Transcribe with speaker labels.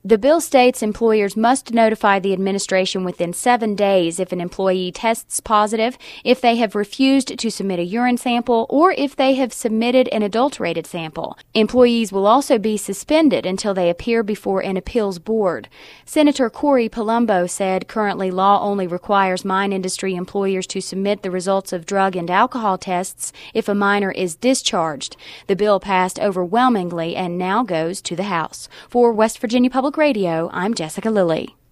Speaker 1: The bill states employers must notify the administration within 7 days if an employee tests positive, if they have refused to submit a urine sample, or if they have submitted an adulterated sample. Employees will also be suspended until they appear before an appeals board. Senator Corey Palumbo said currently law only requires mine industry employers to submit the results of drug and alcohol tests if a minor is discharged. The bill passed overwhelmingly and now goes to the House. For West Virginia Public Radio, I'm Jessica Lilly.